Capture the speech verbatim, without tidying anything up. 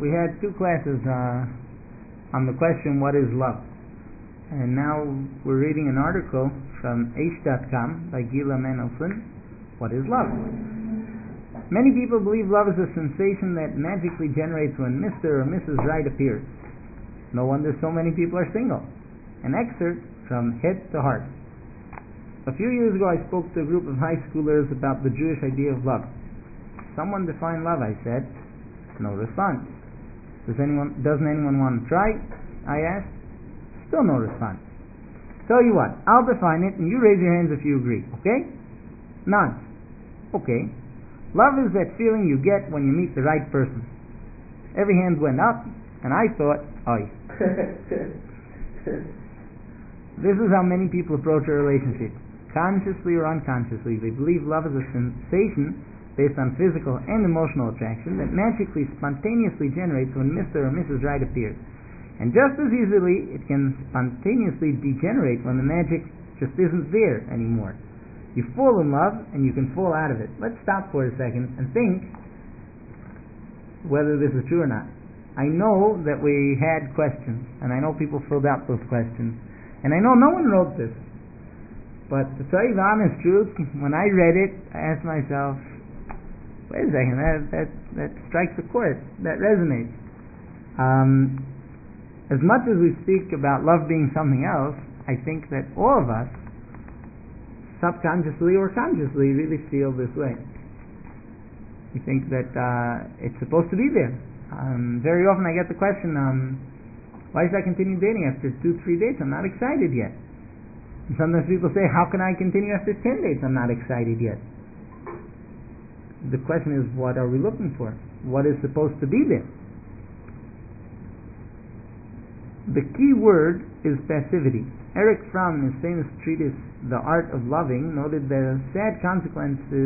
we had two classes uh, on the question, what is love? And now we're reading an article from Aish dot com by Gila Mendelsohn, what is love? Many people believe love is a sensation that magically generates when Mister or Missus Right appears. No wonder so many people are single. An excerpt from Head to Heart. A few years ago I spoke to a group of high schoolers about the Jewish idea of love. Someone define love, I said. No response. Does anyone, doesn't anyone want to try? I asked. Still no response. Tell you what, I'll define it and you raise your hands if you agree, okay? None. Okay. Love is that feeling you get when you meet the right person. Every hand went up and I thought, oi. This is how many people approach a relationship. Consciously or unconsciously, they believe love is a sensation based on physical and emotional attraction that magically, spontaneously generates when Mister or Missus Right appears. And just as easily, it can spontaneously degenerate when the magic just isn't there anymore. You fall in love, and you can fall out of it. Let's stop for a second and think whether this is true or not. I know that we had questions, and I know people filled out those questions, and I know no one wrote this. But to tell you the honest truth, when I read it, I asked myself, wait a second, that that, that strikes a chord, that resonates. Um, as much as we speak about love being something else, I think that all of us, subconsciously or consciously, really feel this way. We think that uh, it's supposed to be there. Um, very often I get the question, um, why should I continue dating after two, three dates? I'm not excited yet. And sometimes people say, how can I continue after ten dates? I'm not excited yet. The question is, what are we looking for? What is supposed to be there? The key word is passivity. Erich Fromm, in his famous treatise, The Art of Loving, noted that a sad consequence is